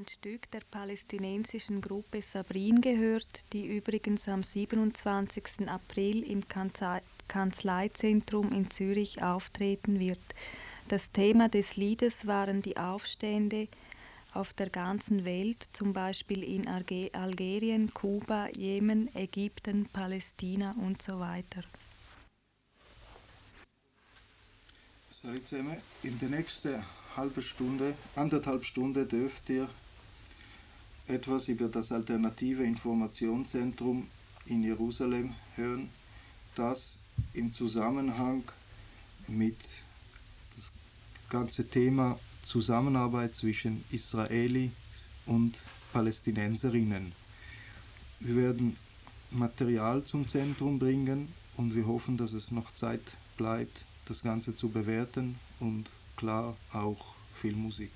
ein Stück der palästinensischen Gruppe Sabrin gehört, die übrigens am 27. April im Kanzleizentrum in Zürich auftreten wird. Das Thema des Liedes waren die Aufstände auf der ganzen Welt, zum Beispiel in Algerien, Kuba, Jemen, Ägypten, Palästina und so weiter. Salut zusammen. In der nächsten anderthalb Stunde dürft ihr etwas über das Alternative Informationszentrum in Jerusalem hören, das im Zusammenhang mit das ganze Thema Zusammenarbeit zwischen Israelis und Palästinenserinnen. Wir werden Material zum Zentrum bringen und wir hoffen, dass es noch Zeit bleibt, das Ganze zu bewerten und klar auch viel Musik.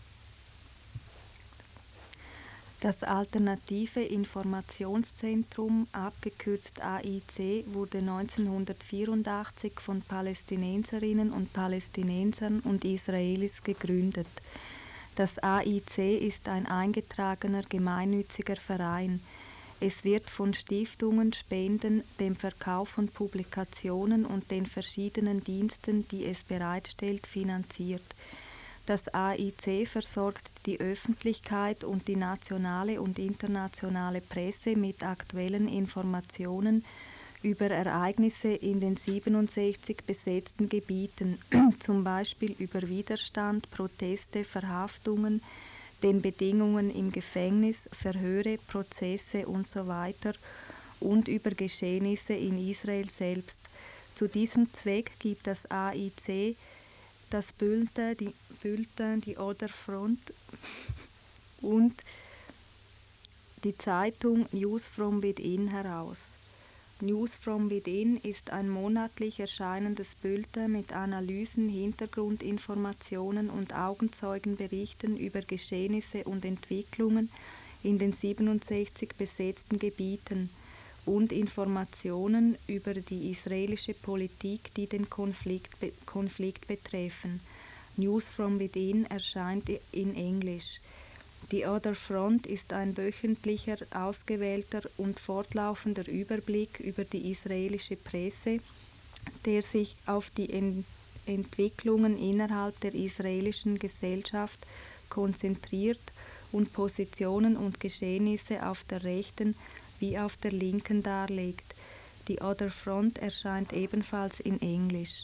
Das Alternative Informationszentrum, abgekürzt AIC, wurde 1984 von Palästinenserinnen und Palästinensern und Israelis gegründet. Das AIC ist ein eingetragener gemeinnütziger Verein. Es wird von Stiftungen, Spenden, dem Verkauf von Publikationen und den verschiedenen Diensten, die es bereitstellt, finanziert. Das AIC versorgt die Öffentlichkeit und die nationale und internationale Presse mit aktuellen Informationen über Ereignisse in den 67 besetzten Gebieten, zum Beispiel über Widerstand, Proteste, Verhaftungen, den Bedingungen im Gefängnis, Verhöre, Prozesse usw. und über Geschehnisse in Israel selbst. Zu diesem Zweck gibt das AIC das Bulletin, die Other Front und die Zeitung News from Within heraus. News from Within ist ein monatlich erscheinendes Bulletin mit Analysen, Hintergrundinformationen und Augenzeugenberichten über Geschehnisse und Entwicklungen in den 67 besetzten Gebieten und Informationen über die israelische Politik, die den Konflikt betreffen. News from Within erscheint in Englisch. Die Other Front ist ein wöchentlicher, ausgewählter und fortlaufender Überblick über die israelische Presse, der sich auf die Entwicklungen innerhalb der israelischen Gesellschaft konzentriert und Positionen und Geschehnisse auf der rechten wie auf der linken darlegt. Die Other Front erscheint ebenfalls in Englisch.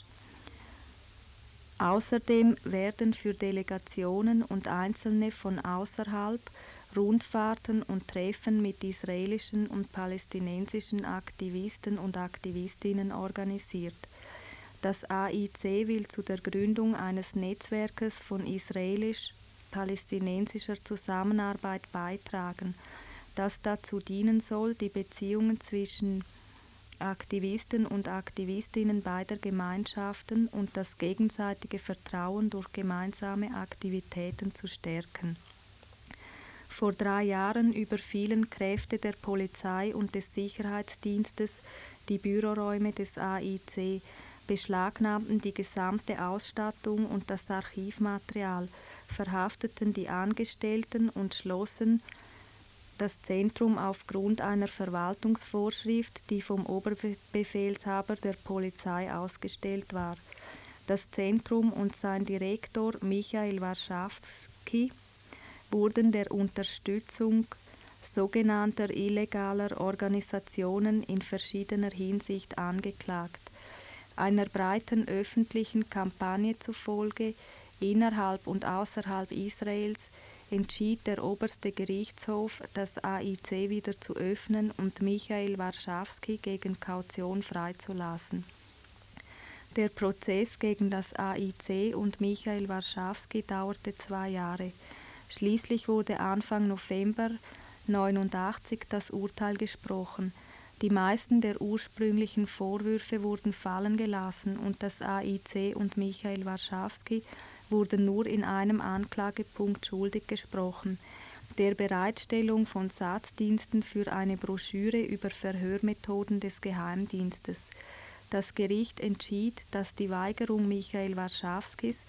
Außerdem werden für Delegationen und Einzelne von außerhalb Rundfahrten und Treffen mit israelischen und palästinensischen Aktivisten und Aktivistinnen organisiert. Das AIC will zu der Gründung eines Netzwerkes von israelisch-palästinensischer Zusammenarbeit beitragen, das dazu dienen soll, die Beziehungen zwischen Aktivisten und Aktivistinnen beider Gemeinschaften und das gegenseitige Vertrauen durch gemeinsame Aktivitäten zu stärken. Vor 3 Jahren überfielen Kräfte der Polizei und des Sicherheitsdienstes die Büroräume des AIC, beschlagnahmten die gesamte Ausstattung und das Archivmaterial, verhafteten die Angestellten und schlossen das Zentrum aufgrund einer Verwaltungsvorschrift, die vom Oberbefehlshaber der Polizei ausgestellt war. Das Zentrum und sein Direktor Michael Warschawski wurden der Unterstützung sogenannter illegaler Organisationen in verschiedener Hinsicht angeklagt. Einer breiten öffentlichen Kampagne zufolge, innerhalb und außerhalb Israels, entschied der oberste Gerichtshof, das AIC wieder zu öffnen und Michael Warschawski gegen Kaution freizulassen. Der Prozess gegen das AIC und Michael Warschawski dauerte 2 Jahre. Schließlich wurde Anfang November 1989 das Urteil gesprochen. Die meisten der ursprünglichen Vorwürfe wurden fallen gelassen und das AIC und Michael Warschawski wurden nur in einem Anklagepunkt schuldig gesprochen, der Bereitstellung von Satzdiensten für eine Broschüre über Verhörmethoden des Geheimdienstes. Das Gericht entschied, dass die Weigerung Michael Warschawskis,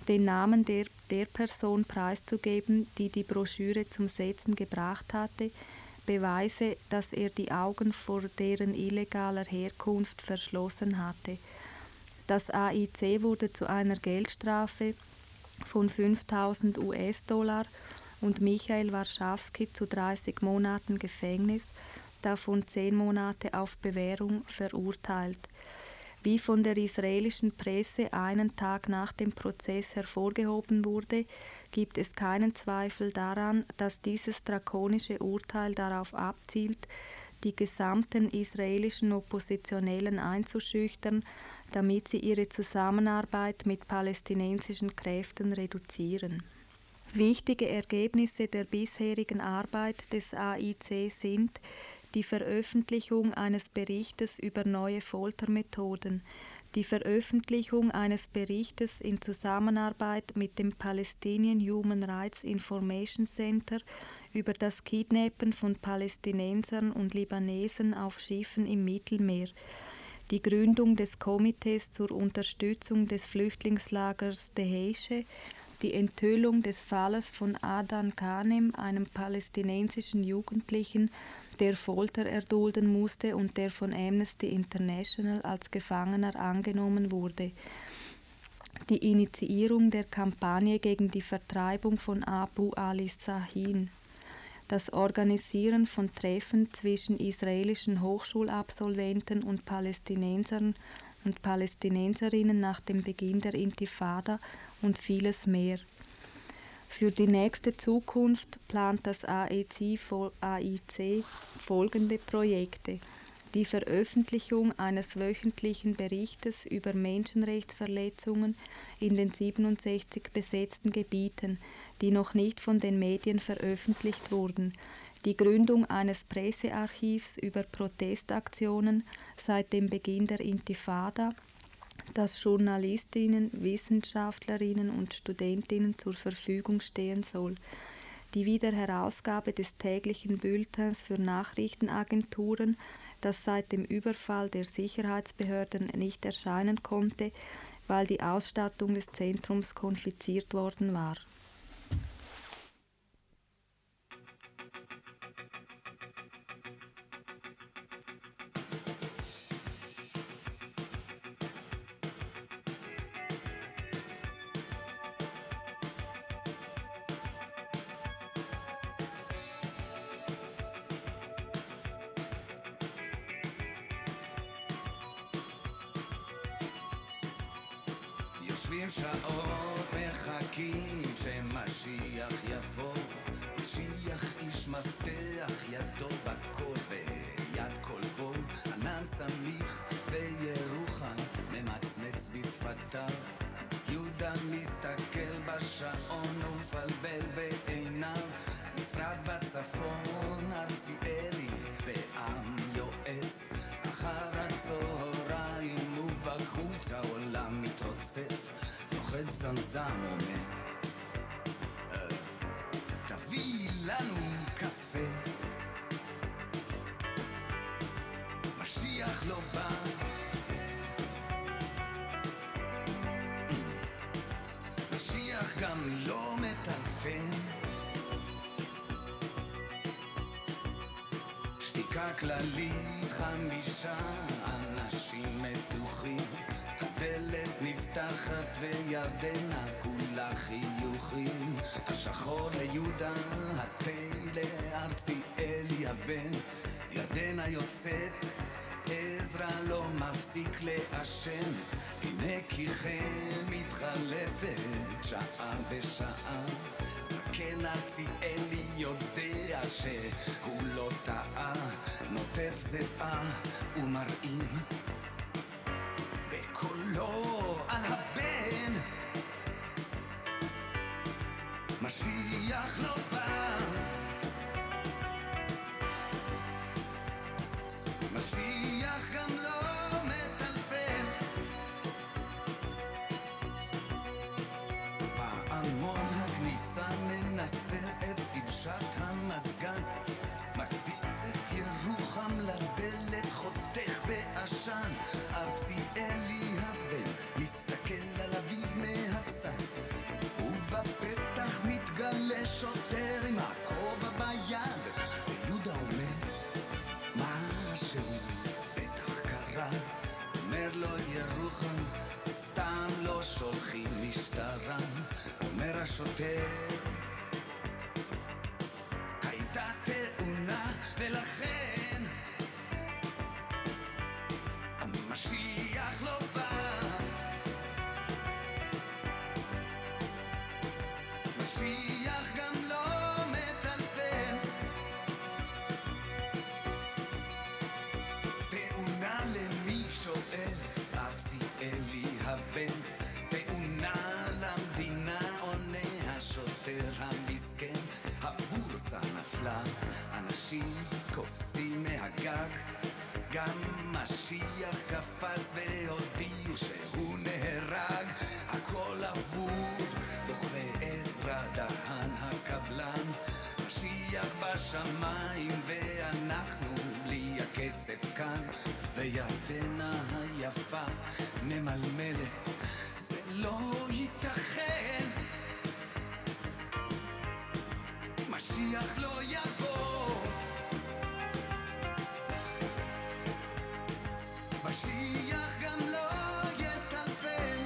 den Namen der Person preiszugeben, die die Broschüre zum Setzen gebracht hatte, beweise, dass er die Augen vor deren illegaler Herkunft verschlossen hatte. Das AIC wurde zu einer Geldstrafe von 5.000 US-Dollar und Michael Warschawski zu 30 Monaten Gefängnis, davon 10 Monate auf Bewährung, verurteilt. Wie von der israelischen Presse einen Tag nach dem Prozess hervorgehoben wurde, gibt es keinen Zweifel daran, dass dieses drakonische Urteil darauf abzielt, die gesamten israelischen Oppositionellen einzuschüchtern, damit sie ihre Zusammenarbeit mit palästinensischen Kräften reduzieren. Wichtige Ergebnisse der bisherigen Arbeit des AIC sind die Veröffentlichung eines Berichtes über neue Foltermethoden, die Veröffentlichung eines Berichtes in Zusammenarbeit mit dem Palestinian Human Rights Information Center über das Kidnappen von Palästinensern und Libanesen auf Schiffen im Mittelmeer, die Gründung des Komitees zur Unterstützung des Flüchtlingslagers Dheisheh, die Enthüllung des Falles von Adan Ghanem, einem palästinensischen Jugendlichen, der Folter erdulden musste und der von Amnesty International als Gefangener angenommen wurde, die Initiierung der Kampagne gegen die Vertreibung von Abu Ali Sahin, das Organisieren von Treffen zwischen israelischen Hochschulabsolventen und Palästinensern und Palästinenserinnen nach dem Beginn der Intifada und vieles mehr. Für die nächste Zukunft plant das AIC folgende Projekte: die Veröffentlichung eines wöchentlichen Berichtes über Menschenrechtsverletzungen in den 67 besetzten Gebieten, die noch nicht von den Medien veröffentlicht wurden, die Gründung eines Pressearchivs über Protestaktionen seit dem Beginn der Intifada, das Journalistinnen, Wissenschaftlerinnen und Studentinnen zur Verfügung stehen soll, die Wiederherausgabe des täglichen Bulletins für Nachrichtenagenturen, das seit dem Überfall der Sicherheitsbehörden nicht erscheinen konnte, weil die Ausstattung des Zentrums konfisziert worden war. יושבים שעות מחכים שמשיח יבוא, משיח איש מפתח, ידו בכל ויד כלבו, ענן סמיך בירוחם ממצמץ בשפתיו, יהודה מסתכל בשעון ומפלבל בעיניו, משרד בצפון ארציאלי בעם יועץ, אחר הצהריים ובחוץ העולם מתרוצץ, נוחת זמזם אומר תביא לנו קפה, משיח לא בא, משיח גם לא מטלפן, שתיקה כללית, 5 אנשים מתוחים, הדלת נפתחת וירדנה כולה חיוכים, השחור ליהודה, התה לארציאלי הבן, ירדנה יוצאת, עזרא לא מפסיק לעשן, הנה כי כן מתחלפת שעה בשעה, זקן ארציאלי יודע שהוא לא טעה, נוטף זרעה ומראים בקולו על הבן, משיח לא בא, משיח גם לא מטלפן, פעמון הכניסה מנסר את דבשת המזגן, מקפיץ את ירוחם לדלת, חותך בעשן, ארציאלי הבן שוטר עם הכובע ביד, ויהודה אומר משהו בטח קרה. אומר לו ירוחם, סתם לא שולחים משטרה. אומר השוטר, הייתה תאונה ולכן המשיח לא בא. משיח גם לא מטלפן. תאונה למי שואל? ארציאלי הבן. תאונה למדינה עונה השוטר המסכן. הבורסה נפלה, אנשים קופצים מהגג. גם משיח קפץ והודיעו שהוא נהרג. הכל אבוד, דוכלי עזרא דהן הקבלן. משיח בשמיים ואנחנו בלי הכסף כאן. וירדנה היפה ממלמלת, זה לא ייתכן, משיח לא יבוא. משיח גם לא יטלפן.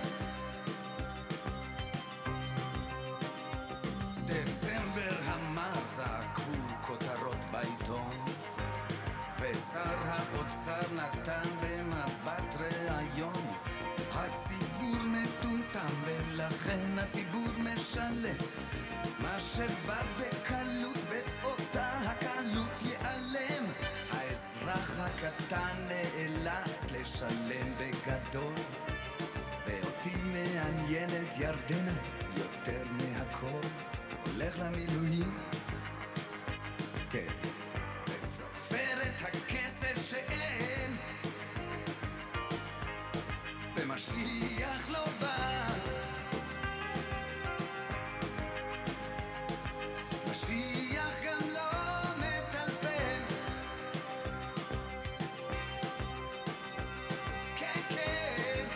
דצמבר המר זעקו כותרות בעיתון, ושר האוצר נתן במבט ראיון. הציבור מטומטם ולכן הציבור משלם. מה שבא בקלות באותה הקלות ייעלם. האזרח הקטן נאלץ לשלם בגדול. ואותי מעניינת ירדנה יותר מהכל. הולך למילואים, כן, וסופר את הכסף שאין. ומשיח לא בא. משיח גם לא מטלפן. כן, כן,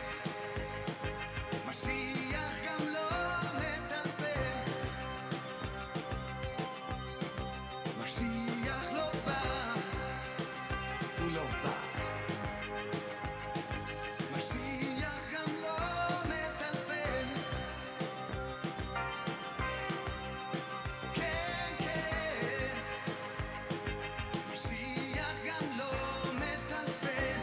משיח גם לא מטלפן. משיח לא בא. הוא לא בא. משיח גם לא מטלפן. כן, כן, משיח גם לא מטלפן.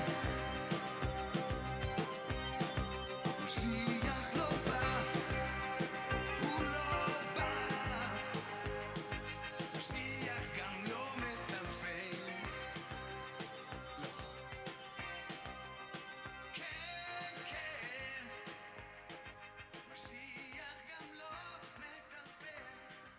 משיח לא בא. הוא לא בא. משיח גם לא מטלפן. לא. כן, כן, משיח גם לא מטלפן.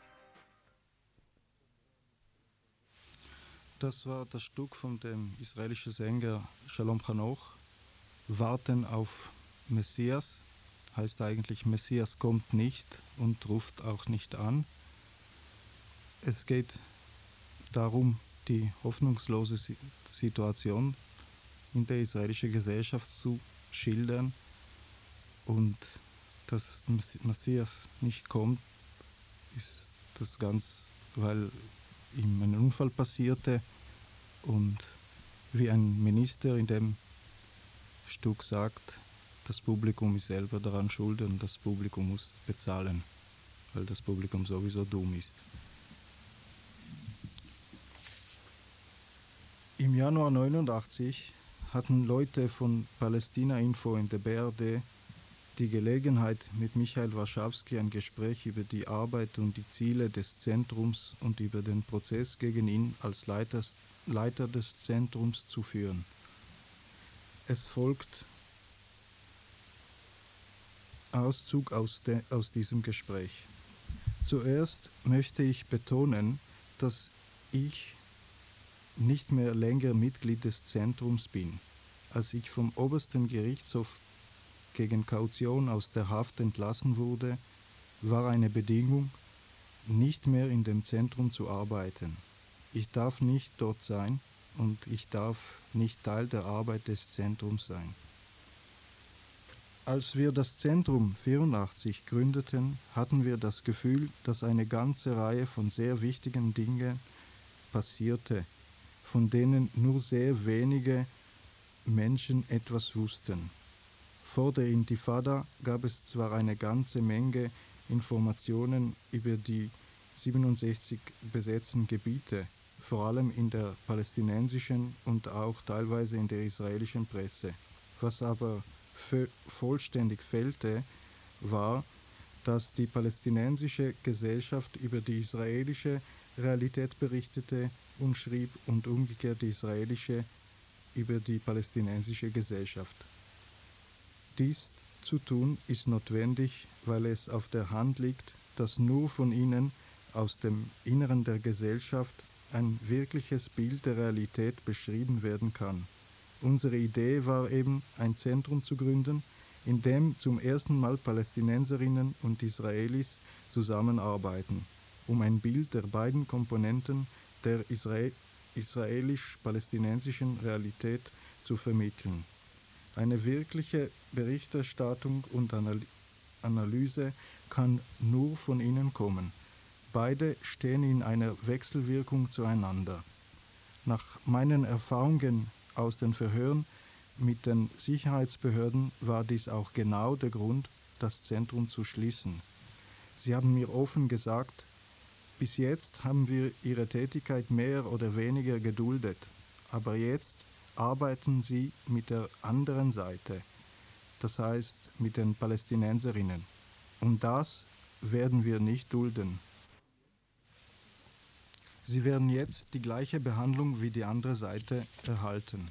Das war das Stück von dem israelischen Sänger Shalom Hanoch, Warten auf Messias, heißt eigentlich Messias kommt nicht und ruft auch nicht an. Es geht darum, die hoffnungslose Situation in der israelischen Gesellschaft zu schildern und dass Messias nicht kommt, ist das ganz, weil ihm ein Unfall passierte und wie ein Minister in dem Stück sagt, das Publikum ist selber daran schuld und das Publikum muss bezahlen, weil das Publikum sowieso dumm ist. Im Januar 1989 hatten Leute von Palästina Info in der BRD die Gelegenheit, mit Michael Warschawski ein Gespräch über die Arbeit und die Ziele des Zentrums und über den Prozess gegen ihn als Leiter des Zentrums zu führen. Es folgt Auszug aus diesem Gespräch. Zuerst möchte ich betonen, dass ich nicht mehr länger Mitglied des Zentrums bin. Als ich vom obersten Gerichtshof gegen Kaution aus der Haft entlassen wurde, war eine Bedingung, nicht mehr in dem Zentrum zu arbeiten. Ich darf nicht dort sein und ich darf nicht Teil der Arbeit des Zentrums sein. Als wir das Zentrum 84 gründeten, hatten wir das Gefühl, dass eine ganze Reihe von sehr wichtigen Dingen passierte, von denen nur sehr wenige Menschen etwas wussten. Vor der Intifada gab es zwar eine ganze Menge Informationen über die 67 besetzten Gebiete, vor allem in der palästinensischen und auch teilweise in der israelischen Presse. Was aber vollständig fehlte, war, dass die palästinensische Gesellschaft über die israelische Realität berichtete und schrieb und umgekehrt die israelische über die palästinensische Gesellschaft. Dies zu tun ist notwendig, weil es auf der Hand liegt, dass nur von ihnen aus dem Inneren der Gesellschaft ein wirkliches Bild der Realität beschrieben werden kann. Unsere Idee war eben, ein Zentrum zu gründen, in dem zum ersten Mal Palästinenserinnen und Israelis zusammenarbeiten, um ein Bild der beiden Komponenten der israelisch-palästinensischen Realität zu vermitteln. Eine wirkliche Berichterstattung und Analyse kann nur von ihnen kommen. Beide stehen in einer Wechselwirkung zueinander. Nach meinen Erfahrungen aus den Verhören mit den Sicherheitsbehörden war dies auch genau der Grund, das Zentrum zu schließen. Sie haben mir offen gesagt, bis jetzt haben wir Ihre Tätigkeit mehr oder weniger geduldet, aber jetzt arbeiten Sie mit der anderen Seite, das heißt mit den Palästinenserinnen. Und das werden wir nicht dulden. Sie werden jetzt die gleiche Behandlung wie die andere Seite erhalten.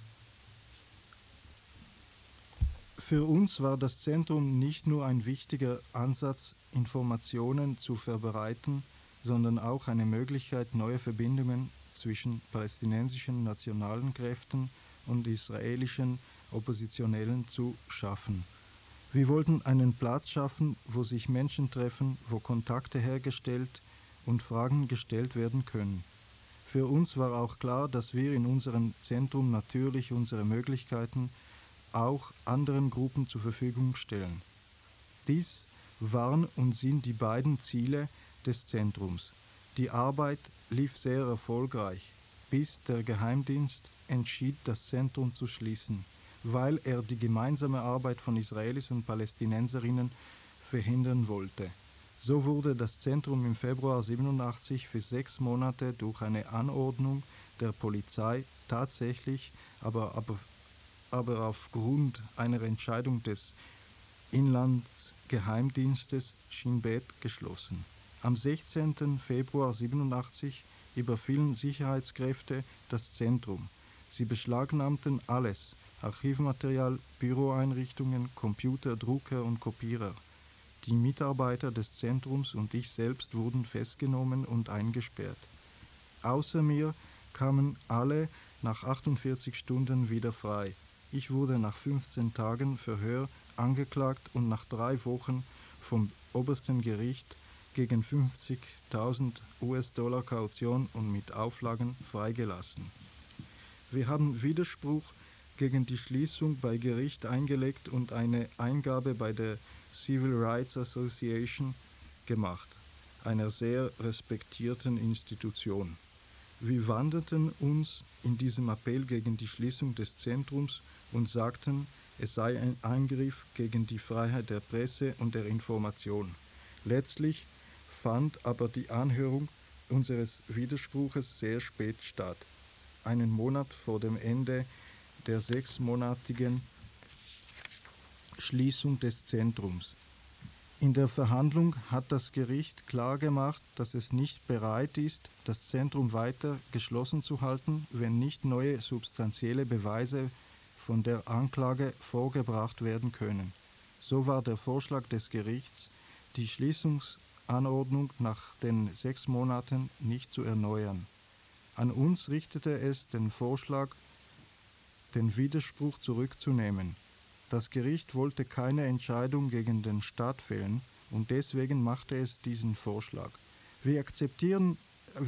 Für uns war das Zentrum nicht nur ein wichtiger Ansatz, Informationen zu verbreiten, sondern auch eine Möglichkeit, neue Verbindungen zwischen palästinensischen nationalen Kräften und israelischen Oppositionellen zu schaffen. Wir wollten einen Platz schaffen, wo sich Menschen treffen, wo Kontakte hergestellt und Fragen gestellt werden können. Für uns war auch klar, dass wir in unserem Zentrum natürlich unsere Möglichkeiten auch anderen Gruppen zur Verfügung stellen. Dies waren und sind die beiden Ziele des Zentrums. Die Arbeit lief sehr erfolgreich, bis der Geheimdienst entschied, das Zentrum zu schließen, weil er die gemeinsame Arbeit von Israelis und Palästinenserinnen verhindern wollte. So wurde das Zentrum im Februar 87 für 6 Monate durch eine Anordnung der Polizei tatsächlich, aber aufgrund einer Entscheidung des Inlandsgeheimdienstes Shin Bet geschlossen. Am 16. Februar 87 überfielen Sicherheitskräfte das Zentrum. Sie beschlagnahmten alles: Archivmaterial, Büroeinrichtungen, Computer, Drucker und Kopierer. Die Mitarbeiter des Zentrums und ich selbst wurden festgenommen und eingesperrt. Außer mir kamen alle nach 48 Stunden wieder frei. Ich wurde nach 15 Tagen Verhör angeklagt und nach 3 Wochen vom obersten Gericht gegen 50.000 US-Dollar Kaution und mit Auflagen freigelassen. Wir haben Widerspruch gegen die Schließung bei Gericht eingelegt und eine Eingabe bei der Civil Rights Association gemacht, einer sehr respektierten Institution. Wir wanderten uns in diesem Appell gegen die Schließung des Zentrums und sagten, es sei ein Eingriff gegen die Freiheit der Presse und der Information. Letztlich fand aber die Anhörung unseres Widerspruches sehr spät statt, einen Monat vor dem Ende der 6-monatigen Schließung des Zentrums. In der Verhandlung hat das Gericht klargemacht, dass es nicht bereit ist, das Zentrum weiter geschlossen zu halten, wenn nicht neue substanzielle Beweise von der Anklage vorgebracht werden können. So war der Vorschlag des Gerichts, die Schließungsanordnung nach den 6 Monaten nicht zu erneuern. An uns richtete es den Vorschlag, den Widerspruch zurückzunehmen. Das Gericht wollte keine Entscheidung gegen den Staat fällen und deswegen machte es diesen Vorschlag. Wir akzeptierten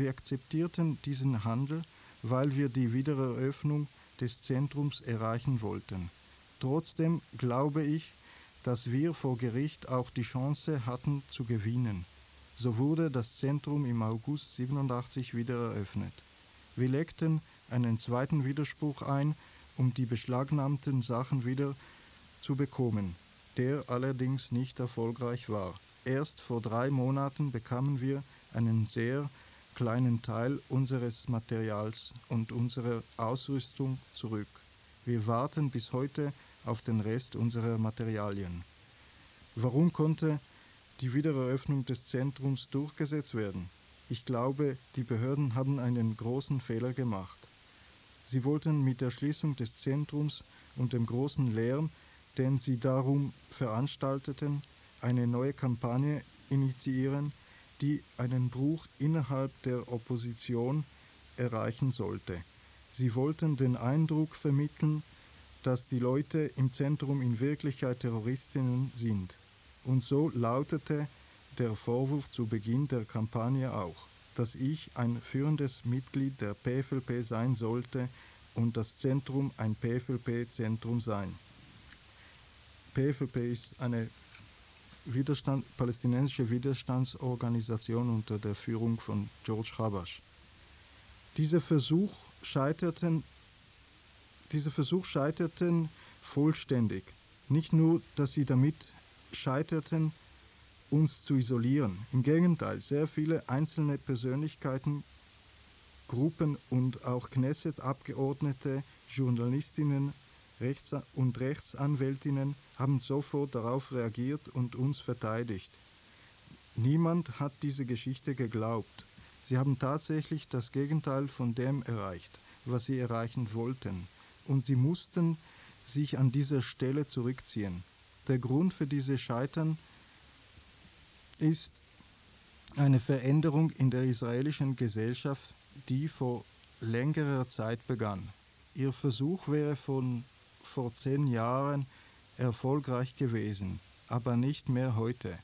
diesen Handel, weil wir die Wiedereröffnung des Zentrums erreichen wollten. Trotzdem glaube ich, dass wir vor Gericht auch die Chance hatten zu gewinnen. So wurde das Zentrum im August 87 wieder eröffnet. Wir legten einen zweiten Widerspruch ein, um die beschlagnahmten Sachen wieder zu bekommen, der allerdings nicht erfolgreich war. Erst vor 3 Monaten bekamen wir einen sehr kleinen Teil unseres Materials und unserer Ausrüstung zurück. Wir warten bis heute auf den Rest unserer Materialien. Warum konnte die Wiedereröffnung des Zentrums durchgesetzt werden? Ich glaube, die Behörden haben einen großen Fehler gemacht. Sie wollten mit der Schließung des Zentrums und dem großen Lärm, den sie darum veranstalteten, eine neue Kampagne initiieren, die einen Bruch innerhalb der Opposition erreichen sollte. Sie wollten den Eindruck vermitteln, dass die Leute im Zentrum in Wirklichkeit Terroristinnen sind. Und so lautete der Vorwurf zu Beginn der Kampagne auch, dass ich ein führendes Mitglied der PFLP sein sollte und das Zentrum ein PFLP-Zentrum sein. PFLP ist eine palästinensische Widerstandsorganisation unter der Führung von George Habash. Dieser Versuch scheiterten vollständig. Nicht nur, dass sie damit scheiterten, uns zu isolieren. Im Gegenteil, sehr viele einzelne Persönlichkeiten, Gruppen und auch Knesset-Abgeordnete, Journalistinnen und Rechtsanwältinnen haben sofort darauf reagiert und uns verteidigt. Niemand hat diese Geschichte geglaubt. Sie haben tatsächlich das Gegenteil von dem erreicht, was sie erreichen wollten. Und sie mussten sich an dieser Stelle zurückziehen. Der Grund für dieses Scheitern ist eine Veränderung in der israelischen Gesellschaft, die vor längerer Zeit begann. Ihr Versuch wäre vor 10 Jahren erfolgreich gewesen, aber nicht mehr heute.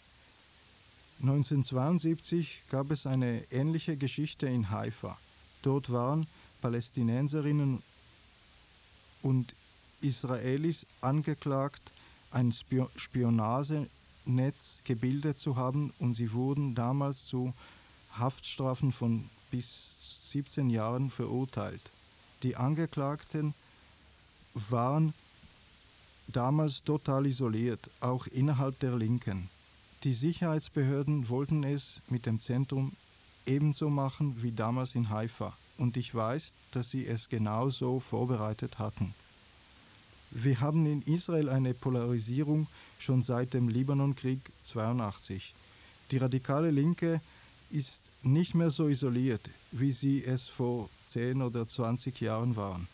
1972 gab es eine ähnliche Geschichte in Haifa. Dort waren Palästinenserinnen und Israelis angeklagt, ein Spionagenetz gebildet zu haben, und sie wurden damals zu Haftstrafen von bis 17 Jahren verurteilt. Die Angeklagten waren damals total isoliert, auch innerhalb der Linken. Die Sicherheitsbehörden wollten es mit dem Zentrum ebenso machen wie damals in Haifa, und ich weiß, dass sie es genauso vorbereitet hatten. Wir haben in Israel eine Polarisierung schon seit dem Libanonkrieg 82. Die radikale Linke ist nicht mehr so isoliert, wie sie es vor 10 oder 20 Jahren waren.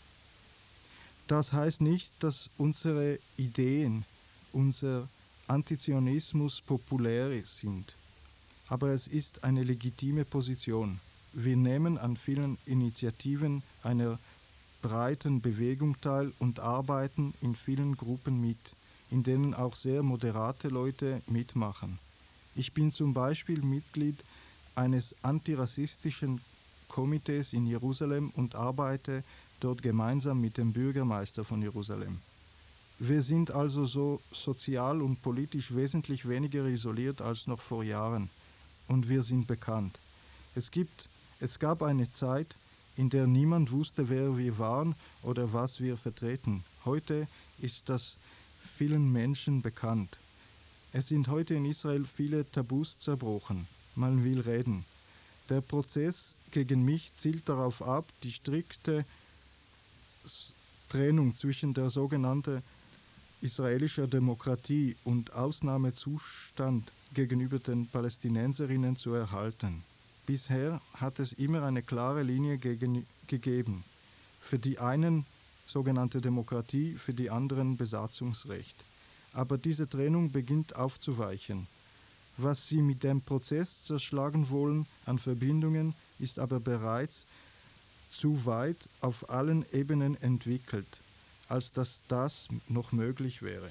Das heißt nicht, dass unsere Ideen, unser Antizionismus populär sind, aber es ist eine legitime Position. Wir nehmen an vielen Initiativen einer breiten Bewegung teil und arbeiten in vielen Gruppen mit, in denen auch sehr moderate Leute mitmachen. Ich bin zum Beispiel Mitglied eines antirassistischen Komitees in Jerusalem und arbeite dort gemeinsam mit dem Bürgermeister von Jerusalem. Wir sind also so sozial und politisch wesentlich weniger isoliert als noch vor Jahren, und wir sind bekannt. Es gab eine Zeit, in der niemand wusste, wer wir waren oder was wir vertreten. Heute ist das vielen Menschen bekannt. Es sind heute in Israel viele Tabus zerbrochen. Man will reden. Der Prozess gegen mich zielt darauf ab, die strikte Trennung zwischen der sogenannten israelischen Demokratie und Ausnahmezustand gegenüber den Palästinenserinnen zu erhalten. Bisher hat es immer eine klare Linie gegeben. Für die einen sogenannte Demokratie, für die anderen Besatzungsrecht. Aber diese Trennung beginnt aufzuweichen. Was sie mit dem Prozess zerschlagen wollen an Verbindungen, ist aber bereits zu weit auf allen Ebenen entwickelt, als dass das noch möglich wäre.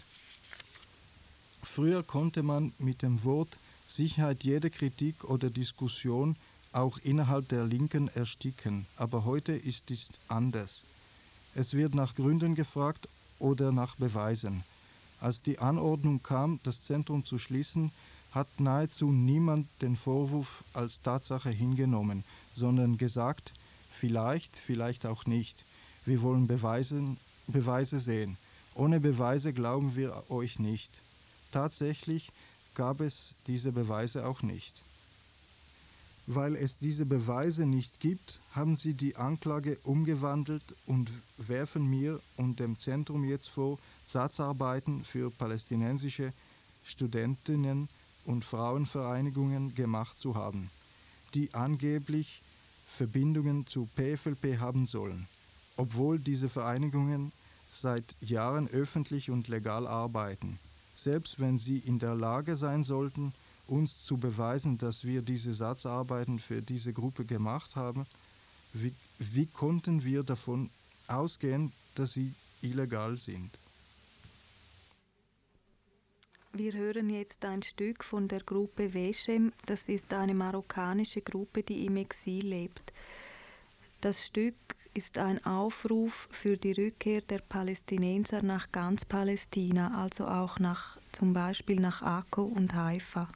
Früher konnte man mit dem Wort Sicherheit jede Kritik oder Diskussion auch innerhalb der Linken ersticken, aber heute ist es anders. Es wird nach Gründen gefragt oder nach Beweisen. Als die Anordnung kam, das Zentrum zu schließen, hat nahezu niemand den Vorwurf als Tatsache hingenommen, sondern gesagt, vielleicht, vielleicht auch nicht. Wir wollen Beweise sehen. Ohne Beweise glauben wir euch nicht. Tatsächlich gab es diese Beweise auch nicht. Weil es diese Beweise nicht gibt, haben sie die Anklage umgewandelt und werfen mir und dem Zentrum jetzt vor, Satzarbeiten für palästinensische Studentinnen und Frauenvereinigungen gemacht zu haben, die angeblich Verbindungen zu PFLP haben sollen, obwohl diese Vereinigungen seit Jahren öffentlich und legal arbeiten. Selbst wenn sie in der Lage sein sollten, uns zu beweisen, dass wir diese Satzarbeiten für diese Gruppe gemacht haben, wie konnten wir davon ausgehen, dass sie illegal sind? Wir hören jetzt ein Stück von der Gruppe Weshem. Das ist eine marokkanische Gruppe, die im Exil lebt. Das Stück ist ein Aufruf für die Rückkehr der Palästinenser nach ganz Palästina, also auch zum Beispiel nach Akko und Haifa.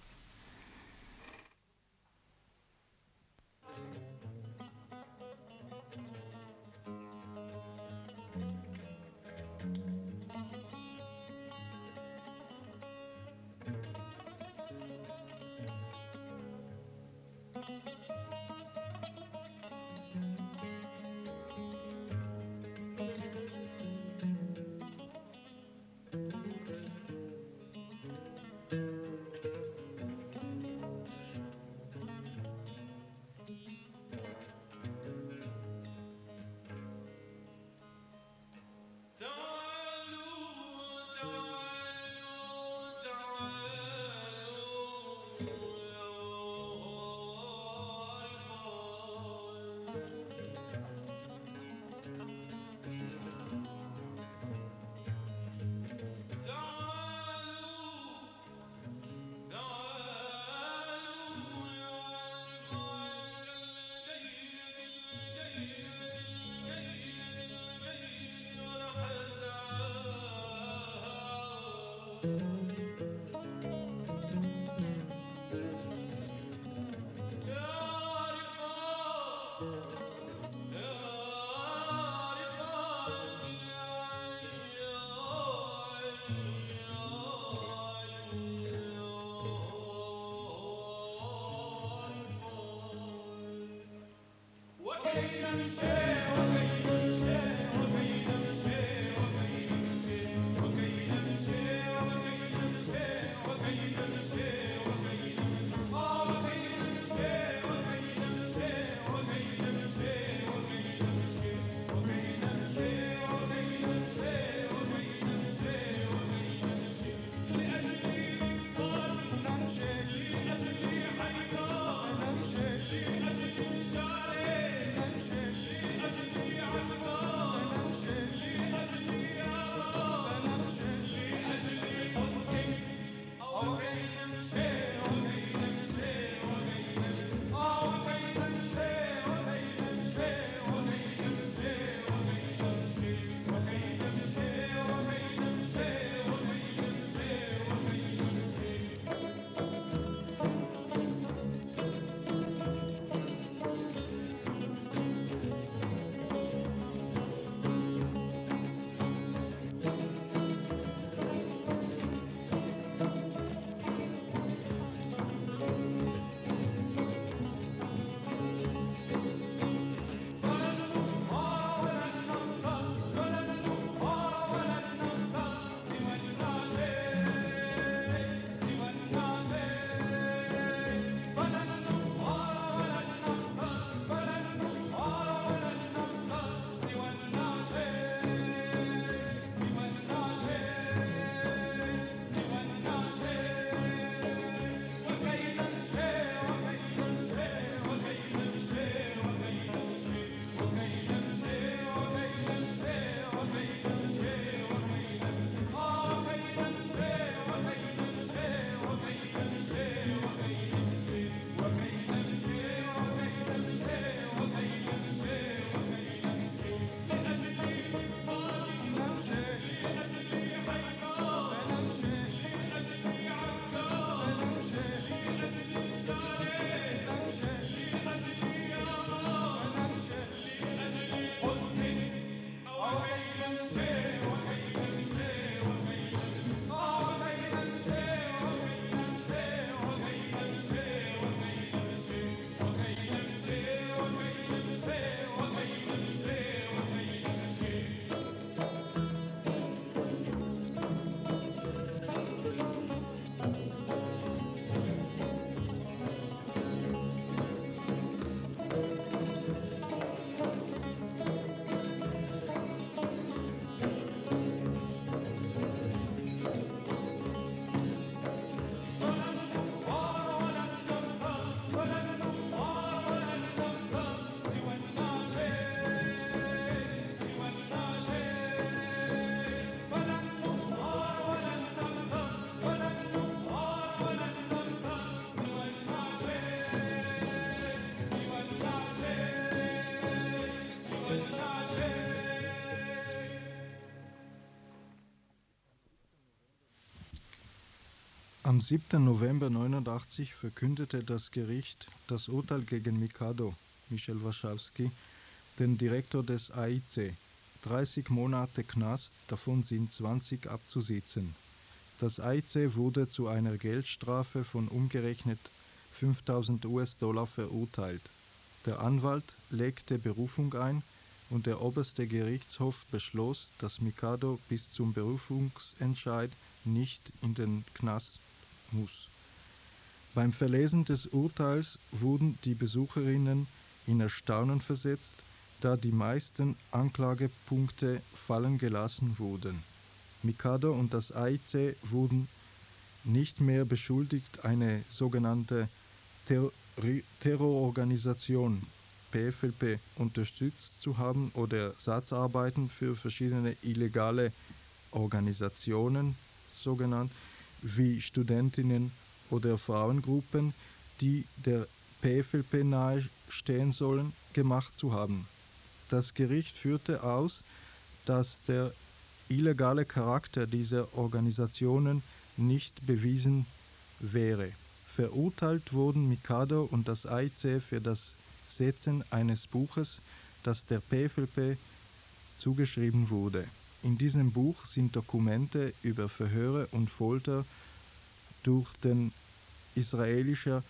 Am 7. November 1989 verkündete das Gericht das Urteil gegen Mikado, Michel Warschawski, den Direktor des AIC. 30 Monate Knast, davon sind 20 abzusitzen. Das AIC wurde zu einer Geldstrafe von umgerechnet 5.000 US-Dollar verurteilt. Der Anwalt legte Berufung ein und der oberste Gerichtshof beschloss, dass Mikado bis zum Berufungsentscheid nicht in den Knast muss. Beim Verlesen des Urteils wurden die Besucherinnen in Erstaunen versetzt, da die meisten Anklagepunkte fallen gelassen wurden. Mikado und das AIC wurden nicht mehr beschuldigt, eine sogenannte Terrororganisation PFLP unterstützt zu haben oder Ersatzarbeiten für verschiedene illegale Organisationen, sogenannt, wie Studentinnen oder Frauengruppen, die der PFLP nahestehen sollen, gemacht zu haben. Das Gericht führte aus, dass der illegale Charakter dieser Organisationen nicht bewiesen wäre. Verurteilt wurden Mikado und das AIC für das Setzen eines Buches, das der PFLP zugeschrieben wurde. In diesem Buch sind Dokumente über Verhöre und Folter durch den israelischen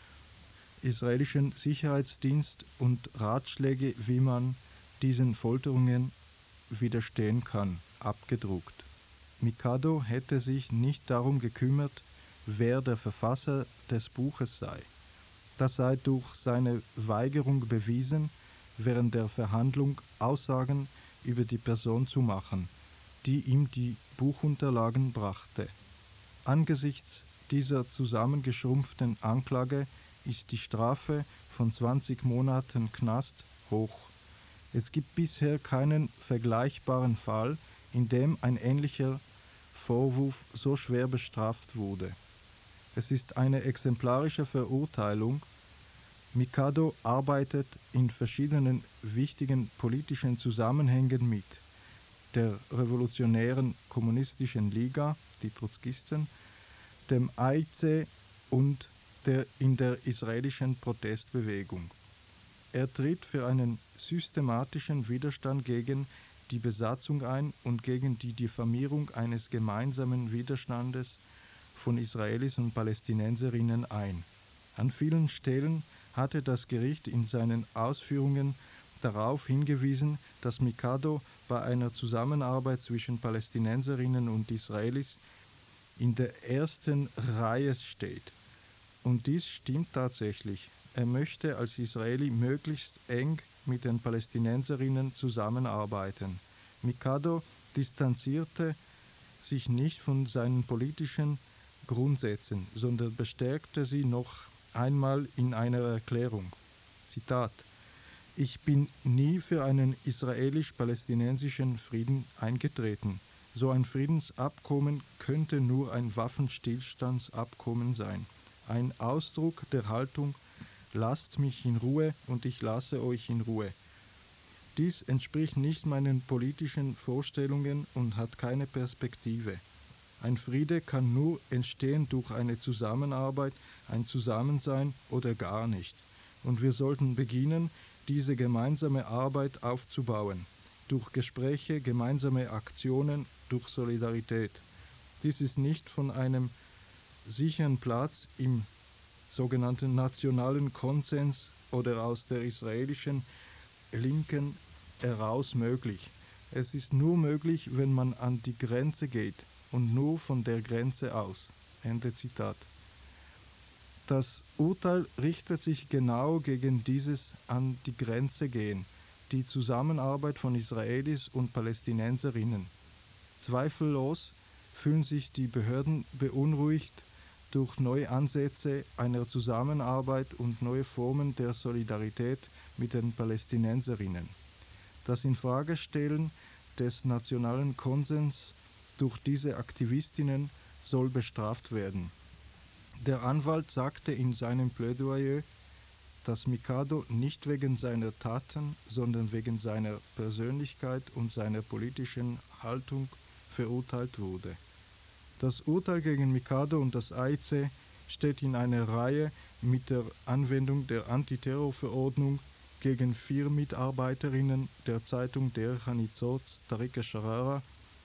Sicherheitsdienst und Ratschläge, wie man diesen Folterungen widerstehen kann, abgedruckt. Mikado hätte sich nicht darum gekümmert, wer der Verfasser des Buches sei. Das sei durch seine Weigerung bewiesen, während der Verhandlung Aussagen über die Person zu machen, die ihm die Buchunterlagen brachte. Angesichts dieser zusammengeschrumpften Anklage ist die Strafe von 20 Monaten Knast hoch. Es gibt bisher keinen vergleichbaren Fall, in dem ein ähnlicher Vorwurf so schwer bestraft wurde. Es ist eine exemplarische Verurteilung. Mikado arbeitet in verschiedenen wichtigen politischen Zusammenhängen mit: der Revolutionären Kommunistischen Liga, die Trotzkisten, dem AIC und in der israelischen Protestbewegung. Er tritt für einen systematischen Widerstand gegen die Besatzung ein und gegen die Diffamierung eines gemeinsamen Widerstandes von Israelis und Palästinenserinnen ein. An vielen Stellen hatte das Gericht in seinen Ausführungen darauf hingewiesen, dass Mikado bei einer Zusammenarbeit zwischen Palästinenserinnen und Israelis in der ersten Reihe steht. Und dies stimmt tatsächlich. Er möchte als Israeli möglichst eng mit den Palästinenserinnen zusammenarbeiten. Mikado distanzierte sich nicht von seinen politischen Grundsätzen, sondern bestärkte sie noch einmal in einer Erklärung. Zitat: Ich bin nie für einen israelisch-palästinensischen Frieden eingetreten. So ein Friedensabkommen könnte nur ein Waffenstillstandsabkommen sein. Ein Ausdruck der Haltung: Lasst mich in Ruhe und ich lasse euch in Ruhe. Dies entspricht nicht meinen politischen Vorstellungen und hat keine Perspektive. Ein Friede kann nur entstehen durch eine Zusammenarbeit, ein Zusammensein oder gar nicht. Und wir sollten beginnen, diese gemeinsame Arbeit aufzubauen. Durch Gespräche, gemeinsame Aktionen, durch Solidarität. Dies ist nicht von einem sicheren Platz im sogenannten nationalen Konsens oder aus der israelischen Linken heraus möglich. Es ist nur möglich, wenn man an die Grenze geht und nur von der Grenze aus. Ende Zitat. Das Urteil richtet sich genau gegen dieses an die Grenze gehen, die Zusammenarbeit von Israelis und Palästinenserinnen. Zweifellos fühlen sich die Behörden beunruhigt durch neue Ansätze einer Zusammenarbeit und neue Formen der Solidarität mit den Palästinenserinnen. Das Infragestellen des nationalen Konsens durch diese Aktivistinnen soll bestraft werden. Der Anwalt sagte in seinem Plädoyer, dass Mikado nicht wegen seiner Taten, sondern wegen seiner Persönlichkeit und seiner politischen Haltung verurteilt wurde. Das Urteil gegen Mikado und das AIC steht in einer Reihe mit der Anwendung der Antiterrorverordnung gegen 4 Mitarbeiterinnen der Zeitung Der Hanitzot, Tarika Sharara.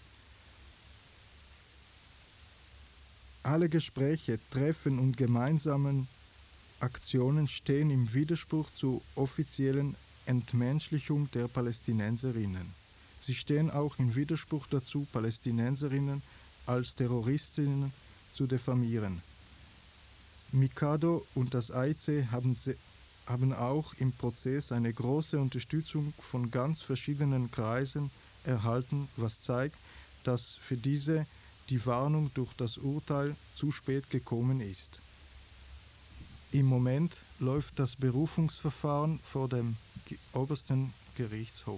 Alle Gespräche, Treffen und gemeinsamen Aktionen stehen im Widerspruch zur offiziellen Entmenschlichung der Palästinenserinnen. Sie stehen auch im Widerspruch dazu, Palästinenserinnen als Terroristinnen zu diffamieren. Mikado und das AIC haben auch im Prozess eine große Unterstützung von ganz verschiedenen Kreisen erhalten, was zeigt, dass für diese die Warnung durch das Urteil zu spät gekommen ist. Im Moment läuft das Berufungsverfahren vor dem obersten Gerichtshof.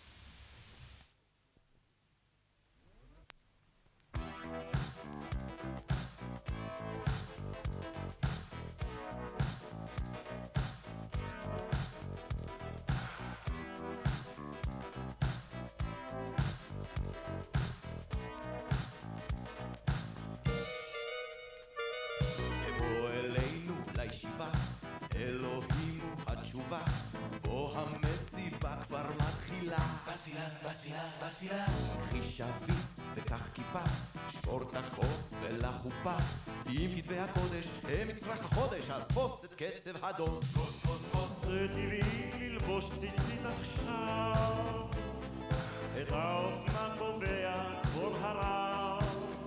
אלוהים הוא התשובה, בו המסיבה כבר מתחילה. בתפילה קחי שביס וקח כיפה, שבור את הכוס ולחופה, עם כתבי הקודש הם מצרך החודש, אז בוס את קצב הדוס. זה טבעי ללבוש ציצית עכשיו, את האופנה קובע כבוד הרב,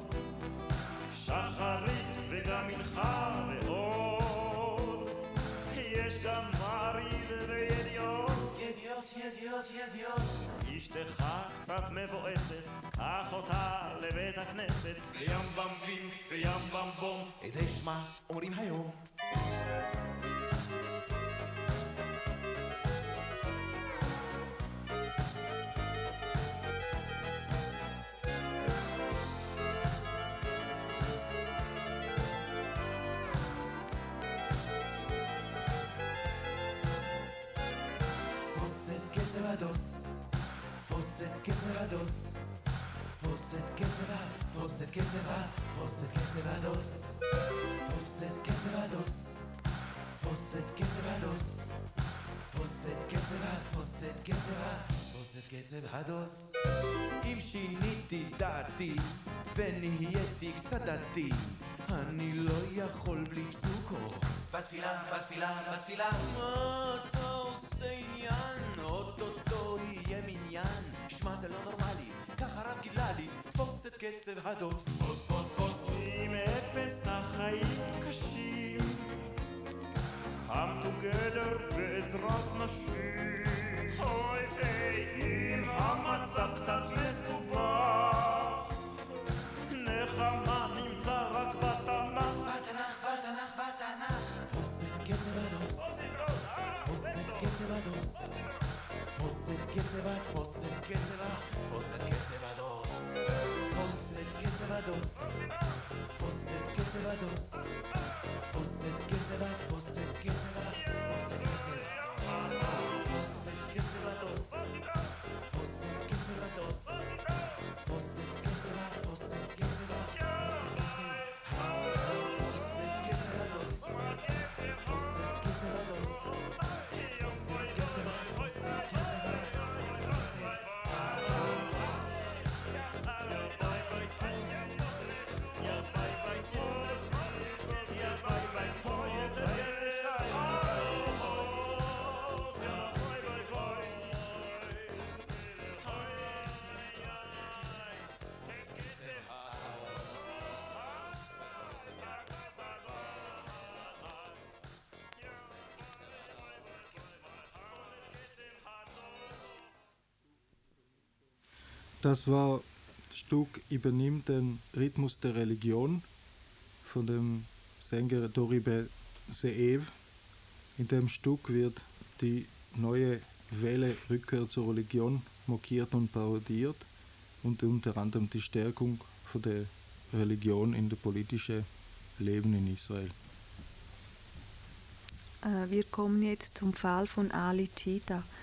שחרית וגם מנחה ועוד, יש גם מעריב וידיעות. ידיעות. אשתך קצת מבועסת, קח אותה לבית הכנסת, בים במבים וים במבום, עדי שמה אומרים היום. קצב הדוס. אם שיניתי דעתי ונהייתי קצת דתי, אני לא יכול בלי פסוקו. בתפילה מה אתה עושה עניין? אוטוטו יהיה מניין. שמע זה לא נורמלי, ככה רב גילה לי, תפוס את קצב הדוס. תפוס. עם אפס החיים קשים, come together בעזרת נשים. אוי ואם המצב קצת מסובך, נחמה נמצא רק בתנ"ך. תפוס את קצב הדוס. תפוס את קצב הדוס. תפוס את קצב הדוס. תפוס את קצב הדוס. תפוס את קצב הדוס. תפוס את קצב הדוס. תפוס את קצב הדוס. תפוס את קצב Das war das Stück Übernimmt den Rhythmus der Religion von dem Sänger Doribe Ze'ev. In dem Stück wird die neue Welle Rückkehr zur Religion mokiert und parodiert und unter anderem die Stärkung von der Religion in das politische Leben in Israel. Wir kommen jetzt zum Fall von Ali Chita.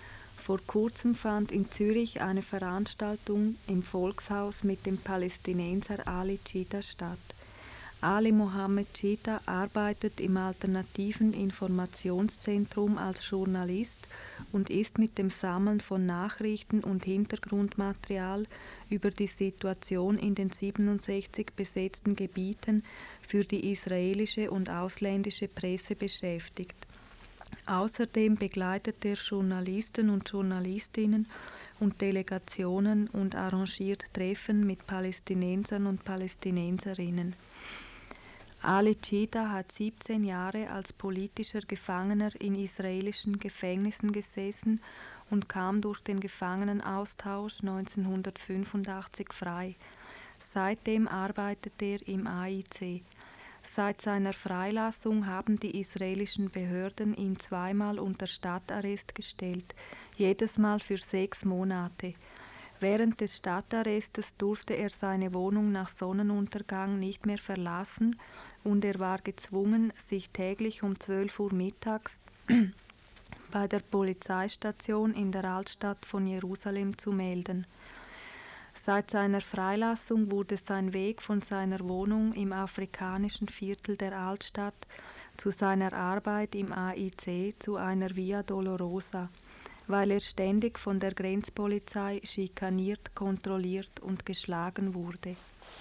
Vor kurzem fand in Zürich eine Veranstaltung im Volkshaus mit dem Palästinenser Ali Chita statt. Ali Mohammed Chita arbeitet im alternativen Informationszentrum als Journalist und ist mit dem Sammeln von Nachrichten und Hintergrundmaterial über die Situation in den 67 besetzten Gebieten für die israelische und ausländische Presse beschäftigt. Außerdem begleitet er Journalisten und Journalistinnen und Delegationen und arrangiert Treffen mit Palästinensern und Palästinenserinnen. Ali Chita hat 17 Jahre als politischer Gefangener in israelischen Gefängnissen gesessen und kam durch den Gefangenenaustausch 1985 frei. Seitdem arbeitet er im AIC. Seit seiner Freilassung haben die israelischen Behörden ihn zweimal unter Stadtarrest gestellt, jedes Mal für 6 Monate. Während des Stadtarrestes durfte er seine Wohnung nach Sonnenuntergang nicht mehr verlassen und er war gezwungen, sich täglich um 12 Uhr mittags bei der Polizeistation in der Altstadt von Jerusalem zu melden. Seit seiner Freilassung wurde sein Weg von seiner Wohnung im afrikanischen Viertel der Altstadt zu seiner Arbeit im AIC zu einer Via Dolorosa, weil er ständig von der Grenzpolizei schikaniert, kontrolliert und geschlagen wurde.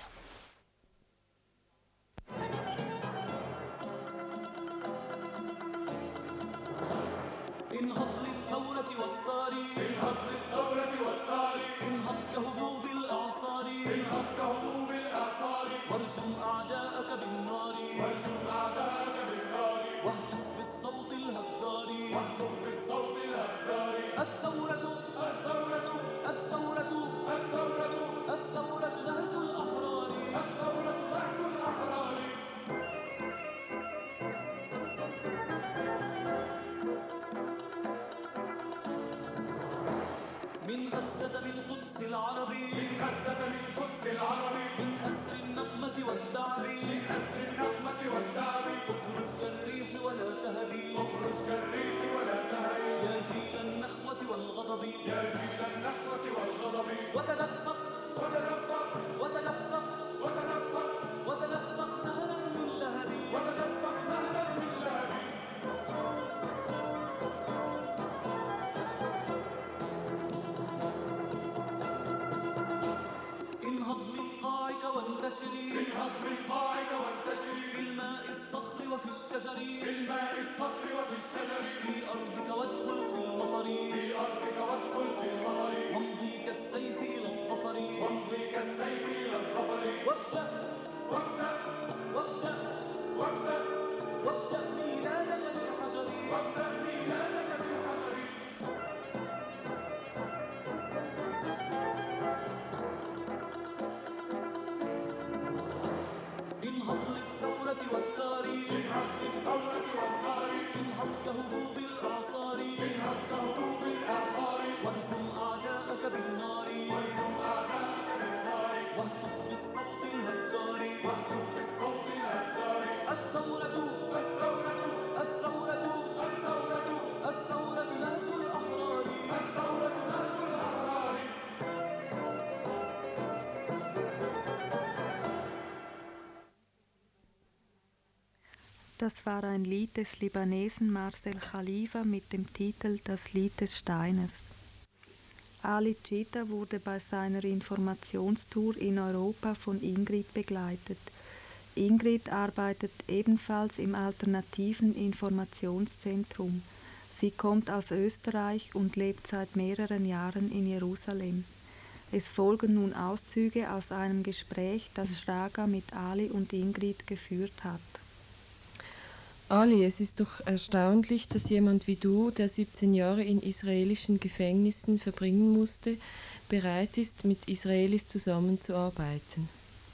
Das war ein Lied des Libanesen Marcel Khalifa mit dem Titel Das Lied des Steiners. Ali Chita wurde bei seiner Informationstour in Europa von Ingrid begleitet. Ingrid arbeitet ebenfalls im alternativen Informationszentrum. Sie kommt aus Österreich und lebt seit mehreren Jahren in Jerusalem. Es folgen nun Auszüge aus einem Gespräch, das Schraga mit Ali und Ingrid geführt hat. Ali, es ist doch erstaunlich, dass jemand wie du, der 17 Jahre in israelischen Gefängnissen verbringen musste, bereit ist, mit Israelis zusammenzuarbeiten.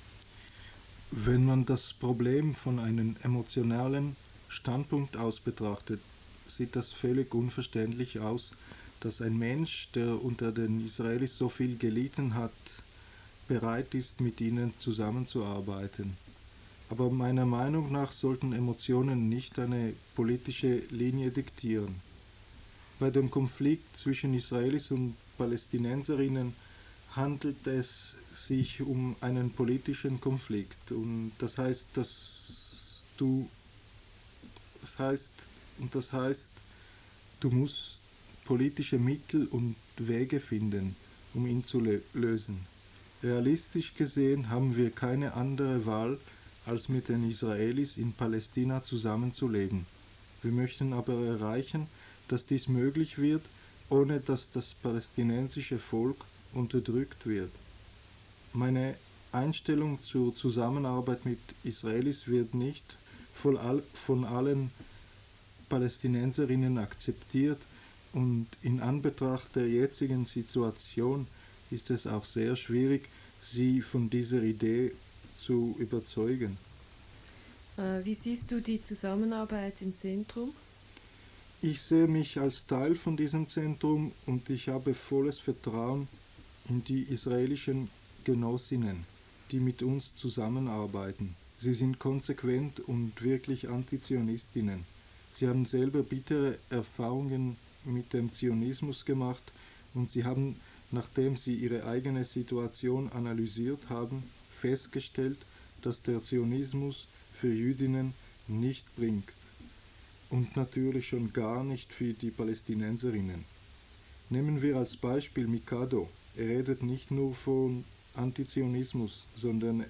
Wenn man das Problem von einem emotionalen Standpunkt aus betrachtet, sieht das völlig unverständlich aus, dass ein Mensch, der unter den Israelis so viel gelitten hat, bereit ist, mit ihnen zusammenzuarbeiten. Aber meiner Meinung nach sollten Emotionen nicht eine politische Linie diktieren. Bei dem Konflikt zwischen Israelis und Palästinenserinnen handelt es sich um einen politischen Konflikt. Und das heißt, du musst politische Mittel und Wege finden, um ihn zu lösen. Realistisch gesehen haben wir keine andere Wahl, als mit den Israelis in Palästina zusammenzuleben. Wir möchten aber erreichen, dass dies möglich wird, ohne dass das palästinensische Volk unterdrückt wird. Meine Einstellung zur Zusammenarbeit mit Israelis wird nicht von allen Palästinenserinnen akzeptiert und in Anbetracht der jetzigen Situation ist es auch sehr schwierig, sie von dieser Idee zu überzeugen. Wie siehst du die Zusammenarbeit im Zentrum? Ich sehe mich als Teil von diesem Zentrum und ich habe volles Vertrauen in die israelischen Genossinnen, die mit uns zusammenarbeiten. Sie sind konsequent und wirklich Antizionistinnen. Sie haben selber bittere Erfahrungen mit dem Zionismus gemacht und sie haben, nachdem sie ihre eigene Situation analysiert haben, festgestellt, dass der Zionismus für Jüdinnen nicht bringt und natürlich schon gar nicht für die Palästinenserinnen. Nehmen wir als Beispiel Mikado. Er redet nicht nur von Antizionismus, sondern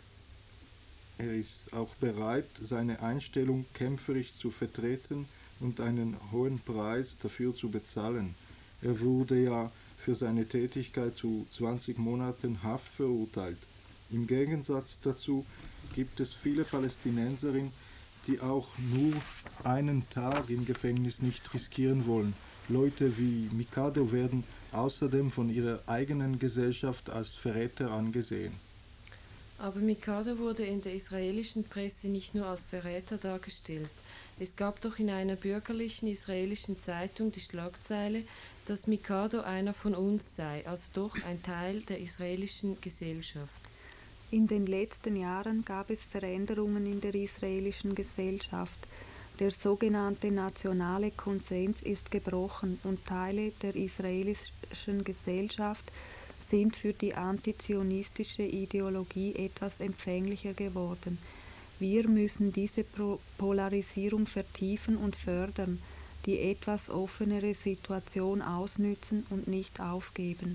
er ist auch bereit, seine Einstellung kämpferisch zu vertreten und einen hohen Preis dafür zu bezahlen. Er wurde ja für seine Tätigkeit zu 20 Monaten Haft verurteilt. Im Gegensatz dazu gibt es viele Palästinenserinnen, die auch nur einen Tag im Gefängnis nicht riskieren wollen. Leute wie Mikado werden außerdem von ihrer eigenen Gesellschaft als Verräter angesehen. Aber Mikado wurde in der israelischen Presse nicht nur als Verräter dargestellt. Es gab doch in einer bürgerlichen israelischen Zeitung die Schlagzeile, dass Mikado einer von uns sei, also doch ein Teil der israelischen Gesellschaft. In den letzten Jahren gab es Veränderungen in der israelischen Gesellschaft. Der sogenannte nationale Konsens ist gebrochen und Teile der israelischen Gesellschaft sind für die antizionistische Ideologie etwas empfänglicher geworden. Wir müssen diese Polarisierung vertiefen und fördern, die etwas offenere Situation ausnützen und nicht aufgeben.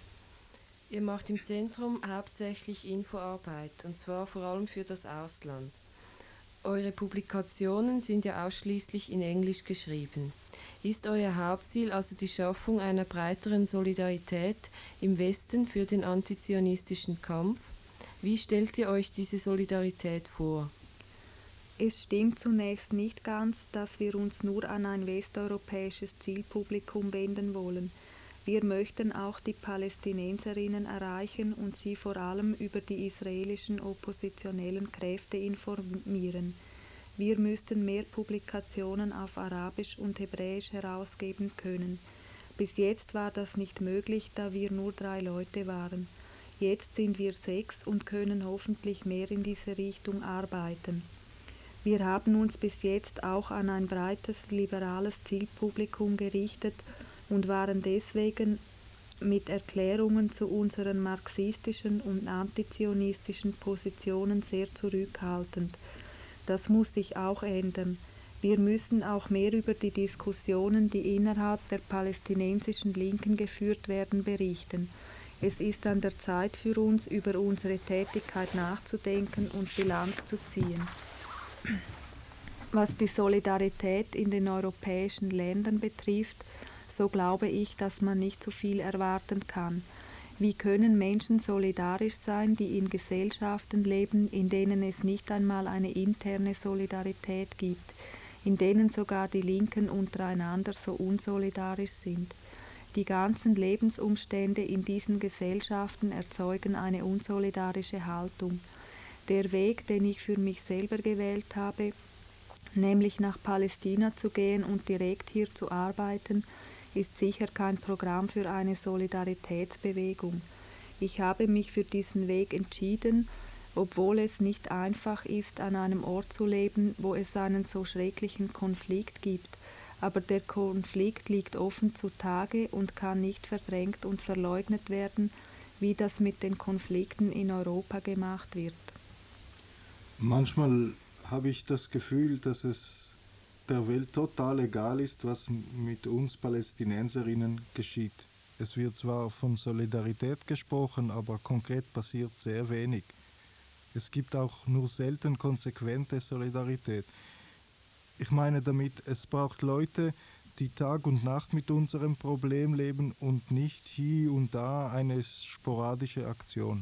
Ihr macht im Zentrum hauptsächlich Infoarbeit, und zwar vor allem für das Ausland. Eure Publikationen sind ja ausschließlich in Englisch geschrieben. Ist euer Hauptziel also die Schaffung einer breiteren Solidarität im Westen für den antizionistischen Kampf? Wie stellt ihr euch diese Solidarität vor? Es stimmt zunächst nicht ganz, dass wir uns nur an ein westeuropäisches Zielpublikum wenden wollen. Wir möchten auch die Palästinenserinnen erreichen und sie vor allem über die israelischen oppositionellen Kräfte informieren. Wir müssten mehr Publikationen auf Arabisch und Hebräisch herausgeben können. Bis jetzt war das nicht möglich, da wir nur 3 Leute waren. Jetzt sind wir 6 und können hoffentlich mehr in diese Richtung arbeiten. Wir haben uns bis jetzt auch an ein breites liberales Zielpublikum gerichtet und waren deswegen mit Erklärungen zu unseren marxistischen und antizionistischen Positionen sehr zurückhaltend. Das muss sich auch ändern. Wir müssen auch mehr über die Diskussionen, die innerhalb der palästinensischen Linken geführt werden, berichten. Es ist an der Zeit für uns, über unsere Tätigkeit nachzudenken und Bilanz zu ziehen. Was die Solidarität in den europäischen Ländern betrifft, so glaube ich, dass man nicht zu viel erwarten kann. Wie können Menschen solidarisch sein, die in Gesellschaften leben, in denen es nicht einmal eine interne Solidarität gibt, in denen sogar die Linken untereinander so unsolidarisch sind? Die ganzen Lebensumstände in diesen Gesellschaften erzeugen eine unsolidarische Haltung. Der Weg, den ich für mich selber gewählt habe, nämlich nach Palästina zu gehen und direkt hier zu arbeiten, ist sicher kein Programm für eine Solidaritätsbewegung. Ich habe mich für diesen Weg entschieden, obwohl es nicht einfach ist, an einem Ort zu leben, wo es einen so schrecklichen Konflikt gibt. aber der Konflikt liegt offen zutage und kann nicht verdrängt und verleugnet werden, wie das mit den Konflikten in Europa gemacht wird. Manchmal habe ich das Gefühl, dass es der Welt total egal ist, was mit uns Palästinenserinnen geschieht. Es wird zwar von Solidarität gesprochen, aber konkret passiert sehr wenig. Es gibt auch nur selten konsequente Solidarität. Ich meine damit, es braucht Leute, die Tag und Nacht mit unserem Problem leben und nicht hier und da eine sporadische Aktion.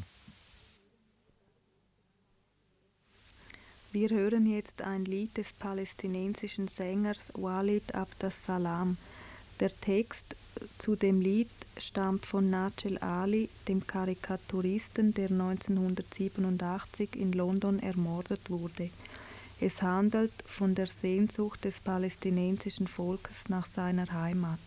Wir hören jetzt ein Lied des palästinensischen Sängers Walid Abd Salam. Der Text zu dem Lied stammt von Nacel Ali, dem Karikaturisten, der 1987 in London ermordet wurde. Es handelt von der Sehnsucht des palästinensischen Volkes nach seiner Heimat.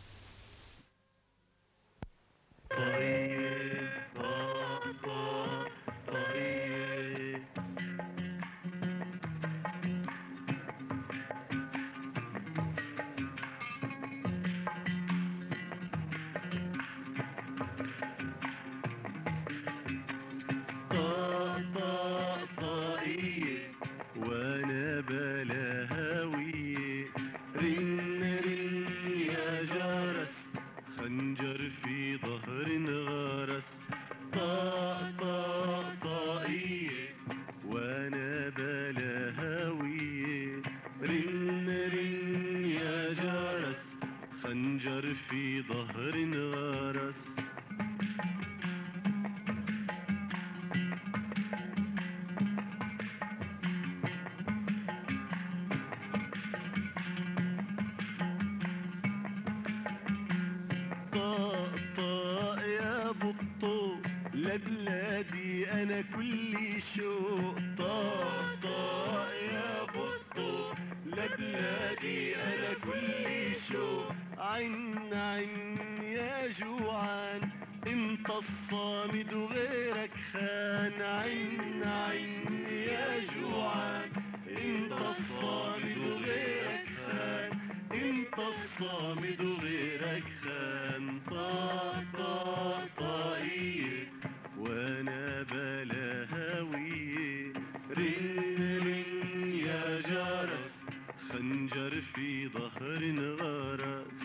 لبلادي أنا كل شوق طاق يا بطو لبلادي أنا كل شوق عين عين يا جوعان انت الصامد وغيرك خان عين عين يا جوعان انت الصامد وغيرك خان انت الصامد وغيرك خان طاق طاقية وانا بلا هاوية رن رن يا جرس خنجر في ظهر غرس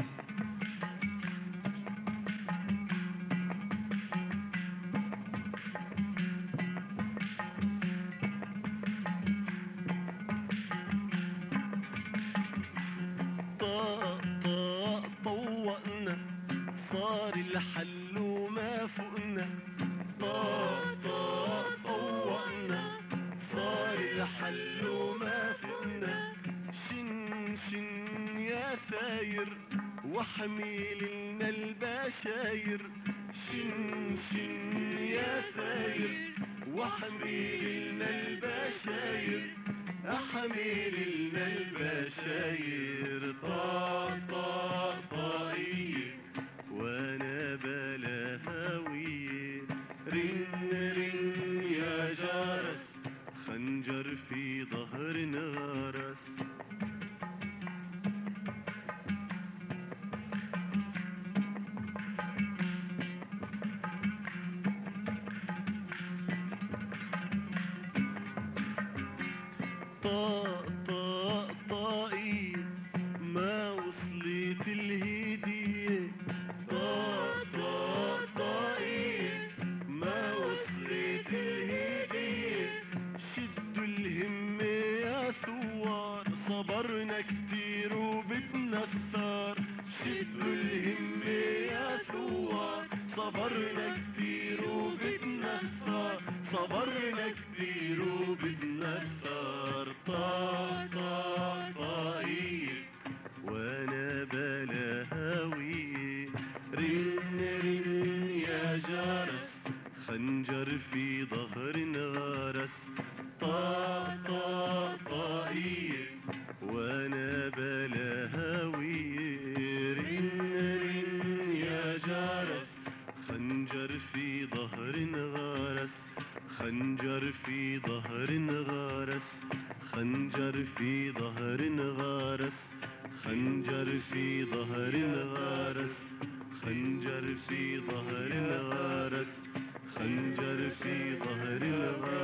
طوقنا صار الحل وما فوقنا طوقنا صار الحل وما فوقنا شن شن يا ثاير وحميل لنا البشاير شن شن يا ثاير وحميل لنا البشاير أحميل لنا البشاير طاقية وانا بلا هاوية رن رن يا جرس خنجر في ظهر غرس طاقية ما وصلت الهدية طاقية ما وصلت الهدية شدوا الهمة يا ثوار صبرنا كتير وبدنا الثار شدوا الهمة يا ثوار صبرنا كتير وبدنا الثار صبرنا كتير وبدنا الثار طاقية وانا بلا هاوية رن رن يا جرس خنجر في ظهر غرس طاقية وانا بلا هاوية رن رن يا جرس خنجر في ظهر غرس خنجر في ظهر غرس خنجر في ظهر غرس خنجر في ظهر الغرس خنجر في ظهر الغرس خنجر في ظهر الغرس